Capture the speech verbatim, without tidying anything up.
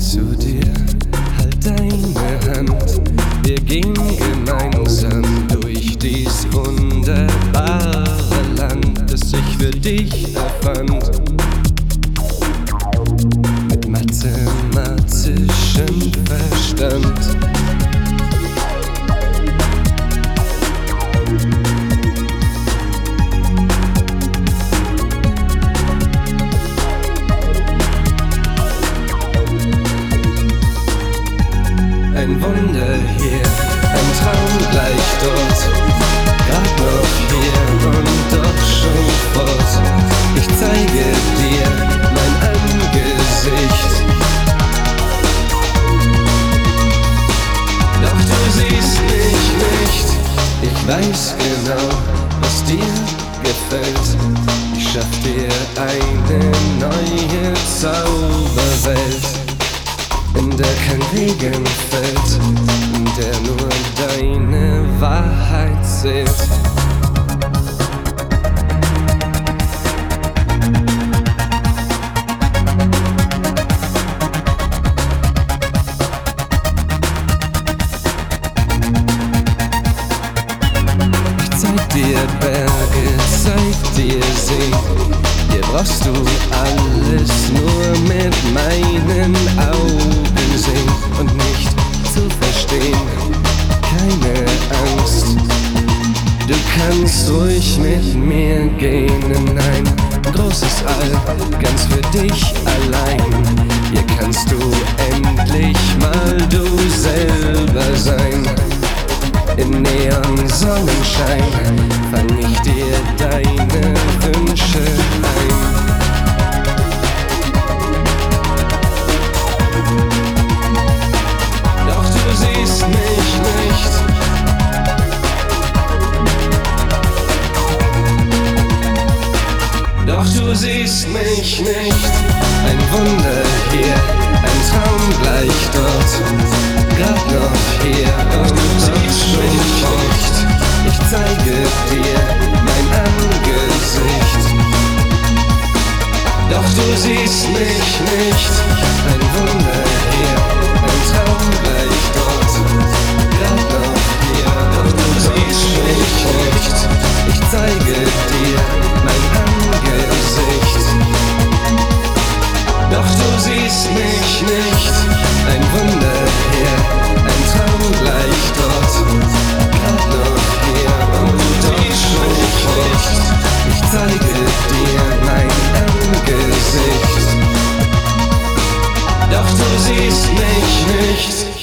zu dir, halt deine Hand. Wir gehen gemeinsam durch dies wunderbare Land, das ich für dich erfand. Mit mathematischem Verstand. Ein Wunder hier, ein Traum gleich dort, grad noch hier und doch schon fort. Ich zeige dir mein Angesicht, doch du siehst mich nicht. Ich weiß genau, was dir gefällt. Ich schaff dir eine neue Zauberwelt, in der kein Regen fällt, in der nur deine Wahrheit zählt. Ich zeig dir Berge, zeig dir See. Hier brauchst du alles nur mit meinen Augen sehen und nicht zu verstehen. Keine Angst, du kannst ruhig mit mir gehen in ein großes All, ganz für dich allein. Hier kannst du endlich mal du selber sein. In Neon-Sonnenschein fang ich dir deine Wünsche ein. Doch du siehst mich nicht. Doch du siehst mich nicht. Ein Wunder hier, ein Traum gleich dort, grad noch hier und doch schon nicht. Ich zeige dir mein Angesicht, doch du siehst mich nicht. Ein Wunder hier, ein Traum gleich dort, grad noch hier und du siehst mich nicht. Ich zeige dir mein Angesicht, doch du siehst mich nicht. Ein Wunder hier, ein Traum gleich dort, grad noch hier und doch schon nicht. Ich zeige dir mein Angesicht, doch du siehst mich nicht.